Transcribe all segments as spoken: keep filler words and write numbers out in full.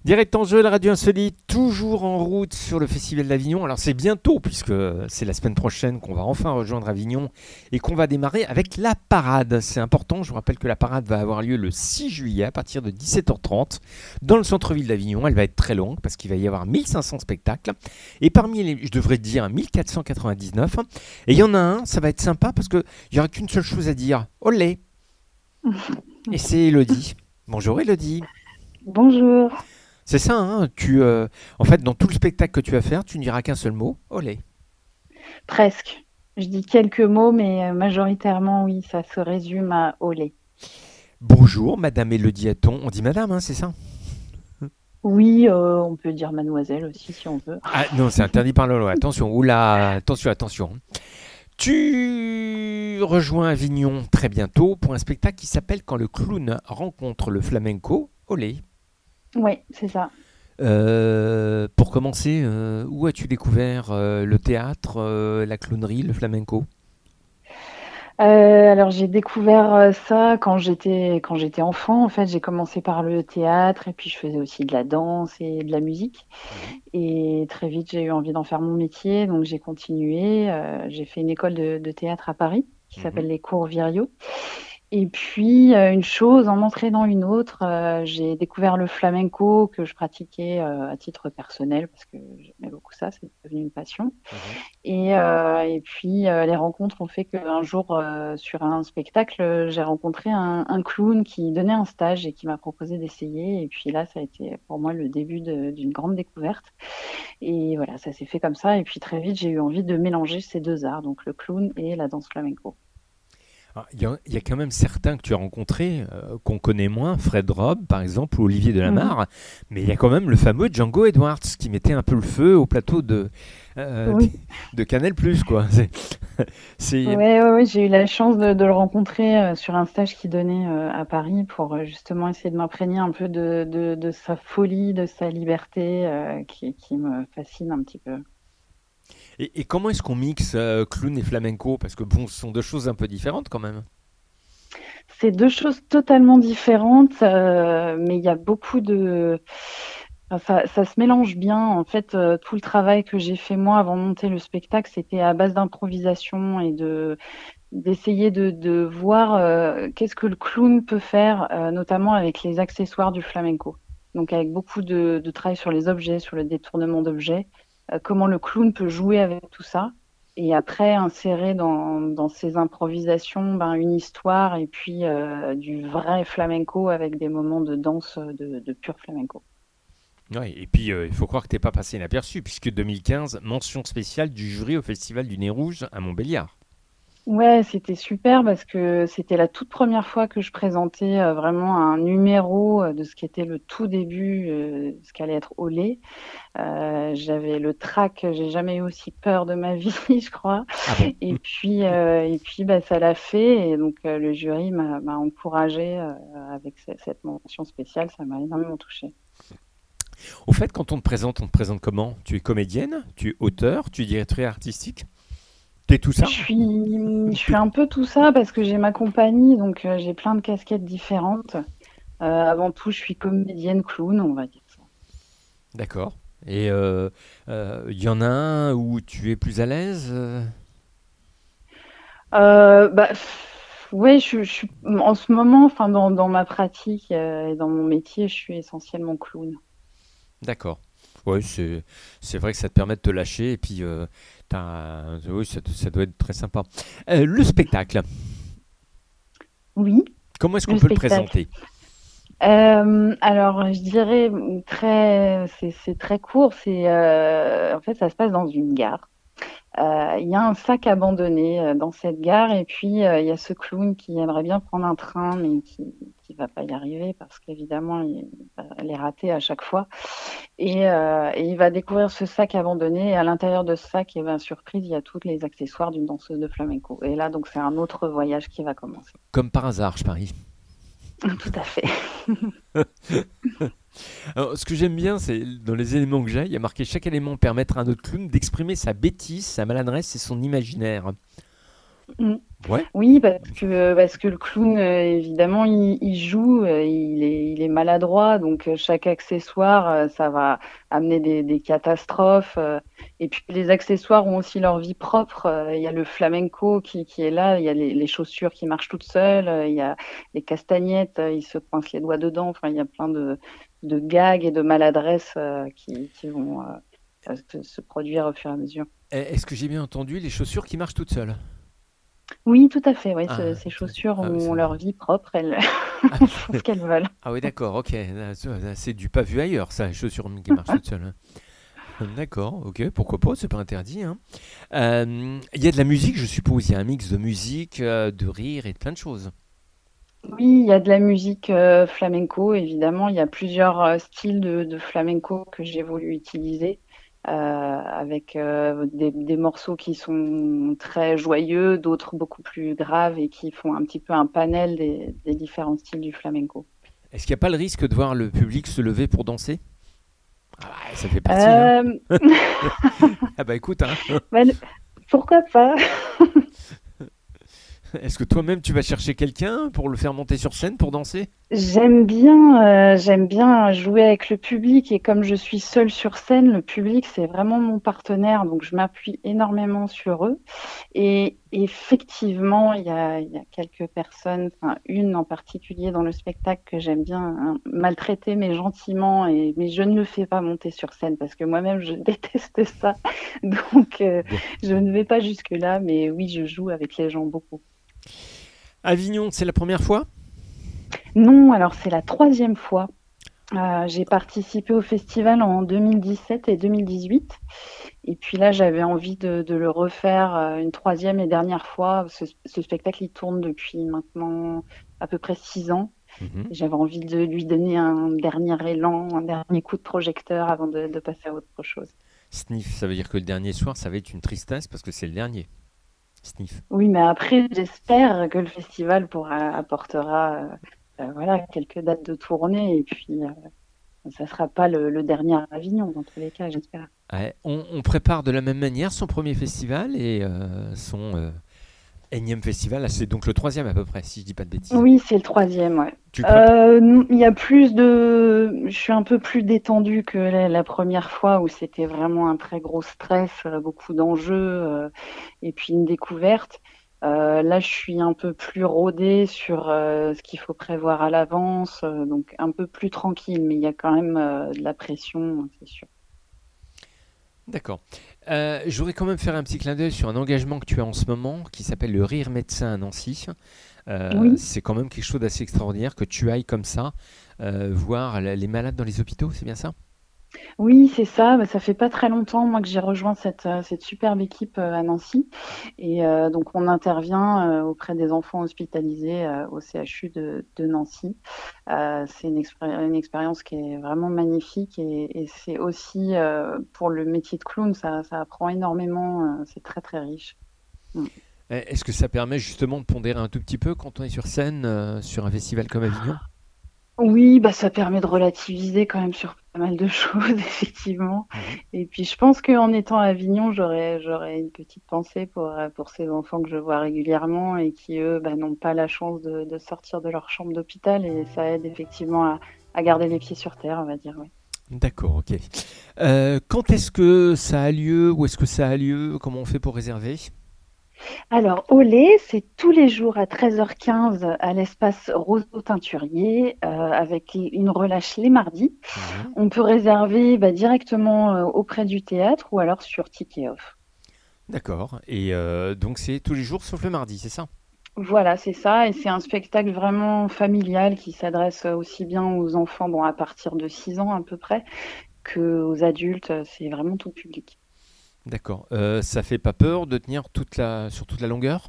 Direct en jeu, la radio insolite, toujours en route sur le Festival d'Avignon. Alors c'est bientôt, puisque c'est la semaine prochaine qu'on va enfin rejoindre Avignon et qu'on va démarrer avec la parade. C'est important, je vous rappelle que la parade va avoir lieu le six juillet à partir de dix-sept heures trente dans le centre-ville d'Avignon. Elle va être très longue parce qu'il va y avoir mille cinq cents spectacles. Et parmi les, je devrais dire, mille quatre cent quatre-vingt-dix-neuf. Et il y en a un, ça va être sympa parce qu'il n'y aura qu'une seule chose à dire. Olé. Et c'est Elodie. Bonjour Elodie. Bonjour. C'est ça, hein, tu, euh, en fait, dans tout le spectacle que tu vas faire, tu ne diras qu'un seul mot, olé. Presque. Je dis quelques mots, mais euh, majoritairement, oui, ça se résume à olé. Bonjour, Madame Elodie Hatton. On dit Madame, hein, c'est ça? Oui, euh, on peut dire mademoiselle aussi si on veut. Ah non, c'est interdit par la loi. Attention, oula, attention, attention. Tu rejoins Avignon très bientôt pour un spectacle qui s'appelle Quand le clown rencontre le flamenco, olé. Oui, c'est ça. Euh, pour commencer, euh, où as-tu découvert euh, le théâtre, euh, la clownerie, le flamenco? Euh, alors j'ai découvert euh, ça quand j'étais quand j'étais enfant. En fait, j'ai commencé par le théâtre et puis je faisais aussi de la danse et de la musique. Mhm, Et très vite, j'ai eu envie d'en faire mon métier, donc j'ai continué. Euh, j'ai fait une école de, de théâtre à Paris qui mhm. s'appelle les Cours Viriot. Et puis, euh, une chose en entraînant une autre, euh, j'ai découvert le flamenco que je pratiquais euh, à titre personnel parce que j'aimais beaucoup ça, c'est devenu une passion. Mhm. Et, euh, et puis, euh, les rencontres ont fait qu'un jour, euh, sur un spectacle, euh, j'ai rencontré un, un clown qui donnait un stage et qui m'a proposé d'essayer. Et puis là, ça a été pour moi le début de- d'une grande découverte. Et voilà, ça s'est fait comme ça. Et puis très vite, j'ai eu envie de mélanger ces deux arts, donc le clown et la danse flamenco. Ah, Il y, a il y a quand même certains que tu as rencontrés, euh, qu'on connaît moins, Fred Robb par exemple, ou Olivier Mhm. Delamarre, mais il y a quand même le fameux Django Edwards qui mettait un peu le feu au plateau de, euh, Oui. de Canal+, quoi. C'est, c'est- Ouais, ouais, ouais, j'ai eu la chance de, de le rencontrer euh, sur un stage qu'il donnait euh, à Paris pour euh, justement essayer de m'imprégner un peu de, de, de sa folie, de sa liberté euh, qui, qui me fascine un petit peu. Et, et comment est-ce qu'on mixe euh, clown et flamenco? Parce que bon, ce sont deux choses un peu différentes quand même. C'est deux choses totalement différentes, euh, mais il y a beaucoup de... enfin, ça, ça se mélange bien. En fait, euh, tout le travail que j'ai fait moi avant de monter le spectacle, c'était à base d'improvisation et de d'essayer de, de voir euh, qu'est-ce que le clown peut faire, euh, notamment avec les accessoires du flamenco. Donc avec beaucoup de, de travail sur les objets, sur le détournement d'objets, euh, comment le clown peut jouer avec tout ça. Et après, insérer dans, dans ces improvisations ben, une histoire et puis euh, du vrai flamenco avec des moments de danse de, de pur flamenco. Ouais, et puis euh, il faut croire que t'es pas passé inaperçu, puisque deux mille quinze, mention spéciale du jury au Festival du Nez Rouge à Montbéliard. Ouais, c'était super parce que c'était la toute première fois que je présentais euh, vraiment un numéro euh, de ce qui était le tout début, euh, ce qu'allait être Olé. Euh, j'avais le trac, j'ai jamais eu aussi peur de ma vie, je crois. Ah bon? Et puis, euh, et puis, bah, ça l'a fait. Et donc, euh, le jury m'a m'a encouragée euh, avec ce- cette mention spéciale. Ça m'a énormément touchée. Au fait, quand on te présente, on te présente comment? Tu es comédienne, tu es auteur, tu es directrice artistique, tu es tout Je ça? suis, je suis Tout- un peu tout ça parce que j'ai ma compagnie, donc euh, j'ai plein de casquettes différentes. Euh, avant tout, je suis comédienne clown, on va dire ça. D'accord. Et il euh, euh, y en a un où tu es plus à l'aise euh Euh, bah, pff, ouais, je, je suis en ce moment, enfin dans, dans ma pratique euh, et dans mon métier, je suis essentiellement clown. D'accord. Oui, c'est c'est vrai que ça te permet de te lâcher et puis euh, t'as- oui, ça, ça doit être très sympa. Euh, le spectacle, Oui, comment est-ce qu'on le peut le spectacle. présenter? Euh, alors, je dirais mm, très, c'est c'est très court. C'est euh, en fait, ça se passe dans une gare. Euh, Il y a un sac abandonné euh, dans cette gare et puis euh, il y a ce clown qui aimerait bien prendre un train mais qui qui va pas y arriver parce qu'évidemment il, elle est ratée à chaque fois et, euh, et il va découvrir ce sac abandonné et à l'intérieur de ce sac, et ben surprise, il y a tous les accessoires d'une danseuse de flamenco et là donc c'est un autre voyage qui va commencer. Comme par hasard, je parie. Tout à fait. Alors, ce que j'aime bien, c'est dans les éléments que j'ai, il y a marqué chaque élément permettre à un autre clown d'exprimer sa bêtise, sa maladresse et son imaginaire. Ouais. Oui, parce que, parce que le clown, euh, évidemment, il, il joue, euh, il est, il est maladroit, donc euh, chaque accessoire, euh, ça va amener des, des catastrophes. euh. Et puis les accessoires ont aussi leur vie propre. euh, Il y a le flamenco qui, qui est là, il y a les, les chaussures qui marchent toutes seules, euh, il y a les castagnettes, euh, ils se coincent les doigts dedans. Enfin, il y a plein de, de gags et de maladresses euh, qui, qui vont euh, se, se produire au fur et à mesure. Eh, Est-ce que j'ai bien entendu les chaussures qui marchent toutes seules? Oui, tout à fait. Oui, ce- Ah, ces t- chaussures ah oui, ont ça- leur vie propre. Elles ah, font ce qu'elles veulent. ah oui, d'accord, ok. Là, ça, là, c'est du pas vu ailleurs, ça, les chaussures qui marchent toutes seules, hein. D'accord, ok, pourquoi pas, c'est pas interdit, hein. Euh, Il y a de la musique, je suppose, il y a un mix de musique, euh, de rire et de plein de choses. Oui, il y a de la musique euh, flamenco, évidemment. Il y a plusieurs euh, styles de, de flamenco que j'ai voulu utiliser, euh, avec euh, des, des morceaux qui sont très joyeux, d'autres beaucoup plus graves et qui font un petit peu un panel des, des différents styles du flamenco. Est-ce qu'il n'y a pas le risque de voir le public se lever pour danser? Ah bah, ça fait partie, hein. Euh, Ah bah écoute, hein. bah, pourquoi pas? Est-ce que toi-même tu vas chercher quelqu'un pour le faire monter sur scène pour danser? J'aime bien, euh, j'aime bien jouer avec le public et comme je suis seule sur scène, le public c'est vraiment mon partenaire, donc je m'appuie énormément sur eux. Et effectivement, il y a, il y a quelques personnes, enfin une en particulier dans le spectacle que j'aime bien hein, maltraiter mais gentiment, et, mais je ne le fais pas monter sur scène parce que moi-même je déteste ça. Donc euh, Bon. je ne vais pas jusque-là, mais oui, je joue avec les gens beaucoup. Avignon, c'est la première fois? Non, alors c'est la troisième fois. Euh, j'ai participé au festival en deux mille dix-sept et deux mille dix-huit. Et puis là, j'avais envie de, de le refaire euh, une troisième et dernière fois. Ce, ce spectacle, il tourne depuis maintenant à peu près six ans. Mhm. Et j'avais envie de lui donner un dernier élan, un dernier coup de projecteur avant de, de passer à autre chose. Sniff, ça veut dire que le dernier soir, ça va être une tristesse parce que c'est le dernier. Sniff. Oui, mais après, j'espère que le festival pourra, apportera euh, euh, voilà, quelques dates de tournée. Et puis, euh, ça ne sera pas le, le dernier à Avignon, dans tous les cas, j'espère. Ouais, on, on prépare de la même manière son premier festival et euh, son euh, énième festival. Là, c'est donc le troisième à peu près, si je dis pas de bêtises. Oui, c'est le troisième, ouais. Tu le prépares. Euh, non, il y a plus de... Je suis un peu plus détendue que la, la première fois où c'était vraiment un très gros stress, euh, beaucoup d'enjeux euh, et puis une découverte. Euh, là, je suis un peu plus rodée sur euh, ce qu'il faut prévoir à l'avance, euh, donc un peu plus tranquille, mais il y a quand même euh, de la pression, c'est sûr. D'accord. Euh, je voudrais quand même faire un petit clin d'œil sur un engagement que tu as en ce moment qui s'appelle le Rire Médecin à Nancy. Euh, Oui. c'est quand même quelque chose d'assez extraordinaire que tu ailles comme ça euh, voir la- les malades dans les hôpitaux, c'est bien ça? Oui, c'est ça. Bah, ça fait pas très longtemps, moi, que j'ai rejoint cette, euh, cette superbe équipe euh, à Nancy. Et euh, donc, on intervient euh, auprès des enfants hospitalisés euh, au C H U de, de Nancy. Euh, c'est une, expéri- une expérience qui est vraiment magnifique et, et c'est aussi euh, pour le métier de clown, ça, ça apprend énormément. euh, c'est très, très riche. Mm. Euh, Est-ce que ça permet justement de pondérer un tout petit peu quand on est sur scène euh, sur un festival comme Avignon? Oui, bah ça permet de relativiser quand même sur pas mal de choses, effectivement. Mhm. Et puis je pense qu'en étant à Avignon, j'aurais j'aurais une petite pensée pour euh, pour ces enfants que je vois régulièrement et qui eux bah, n'ont pas la chance de, de sortir de leur chambre d'hôpital et ça aide effectivement à, à garder les pieds sur terre, on va dire. Ouais. D'accord, ok. Euh, quand est-ce que ça a lieu? Où est-ce que ça a lieu? Comment on fait pour réserver? Alors, au lait, c'est tous les jours à treize heures quinze à l'espace Roseau Teinturier, euh, avec une relâche les mardis. Mhm. On peut réserver bah, directement euh, auprès du théâtre ou alors sur Ticket Off. D'accord. Et euh, donc c'est tous les jours sauf le mardi, c'est ça? Voilà, c'est ça. Et c'est un spectacle vraiment familial qui s'adresse aussi bien aux enfants, bon, à partir de six ans à peu près, qu'aux adultes. C'est vraiment tout public. D'accord. Euh, ça fait pas peur de tenir toute la, sur toute la longueur?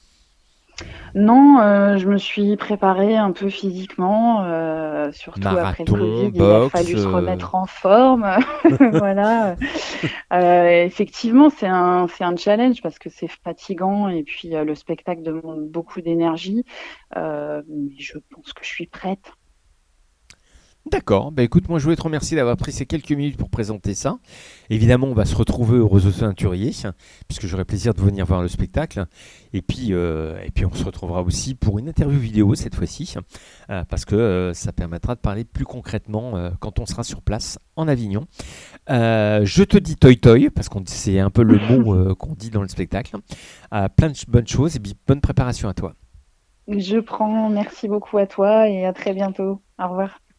Non, euh, je me suis préparée un peu physiquement, euh, surtout après le Marathon, Covid. Il a boxe. fallu se euh, remettre en forme. Voilà. Euh, effectivement, c'est un, c'est un challenge parce que c'est fatigant et puis euh, le spectacle demande beaucoup d'énergie. Euh, mais je pense que je suis prête. D'accord. Bah, écoute, moi je voulais te remercier d'avoir pris ces quelques minutes pour présenter ça. Évidemment, on va se retrouver au Roseau Teinturier, puisque j'aurai plaisir de venir voir le spectacle. Et puis, euh, et puis on se retrouvera aussi pour une interview vidéo cette fois-ci, euh, parce que euh, ça permettra de parler plus concrètement euh, quand on sera sur place en Avignon. Euh, je te dis toi toi, parce que c'est un peu le mot euh, qu'on dit dans le spectacle. Euh, plein de ch- bonnes choses et puis bonne préparation à toi. Je prends, merci beaucoup à toi et à très bientôt. Au revoir.